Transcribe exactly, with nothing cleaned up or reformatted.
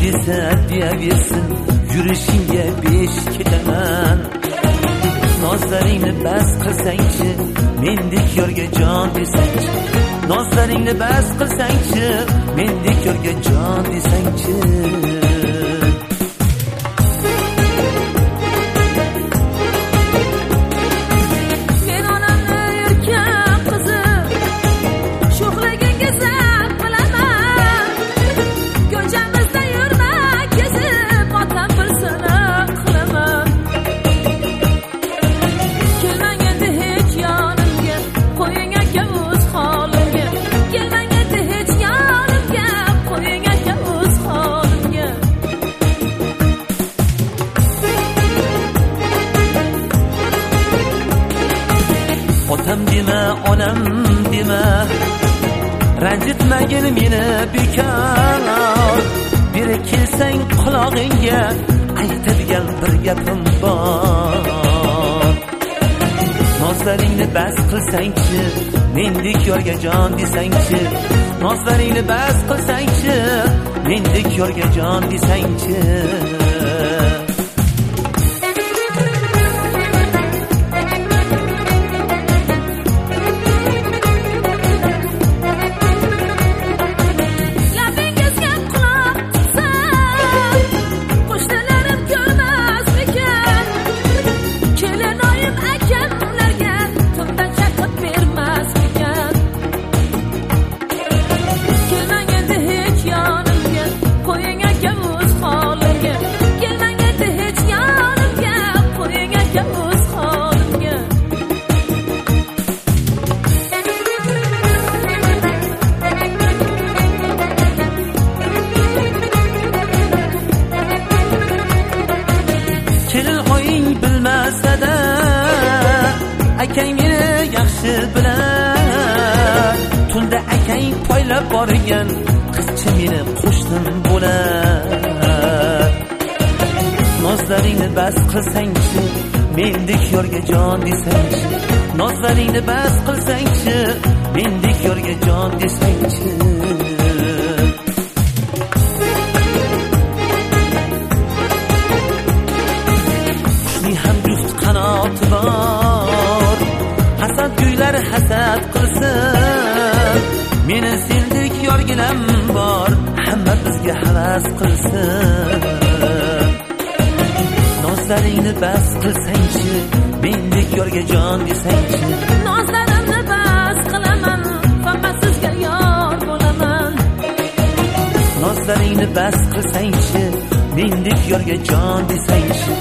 desa deyaversin, yurishingga besh ketaman. Nozlaringni bas qilsangchi, mendek yorga jon desangchi. Nozlaringni bas qilsangchi, mendek yorga jon desangchi. Otam dema, onam dema, ranjitmagin meni bekor. Beri kelsang qulog'ingga aytadigan bir gapim bor. Nozlaringni bas qilsangchi, mendek yorga jon desangchi. Nozlaringni bas qilsangchi, mendek yorga jon desangchi. Kelin oying bilmasa-da, akang meni yaxshi bilar. Tunda akang poylab borgan qizcha meni qo'shnim bo'lar. Nozlaringni bas qilsangchi, mendek yorga jon desangchi. Nozlaringni bas qilsangchi, mendek yorga jon desangchi. Qanoti bor, hasad guylar hasad qilsin. Meni sendek yorginam bor, hamma bizga havas qilsin. Nozlaringni bas qilsangchi, mendek yorga jon desangchi. Nozlarimni bas qilaman, faqat sizga yor bo'laman. Nozlaringni bas qilsangchi, mendek yorga jon desangchi.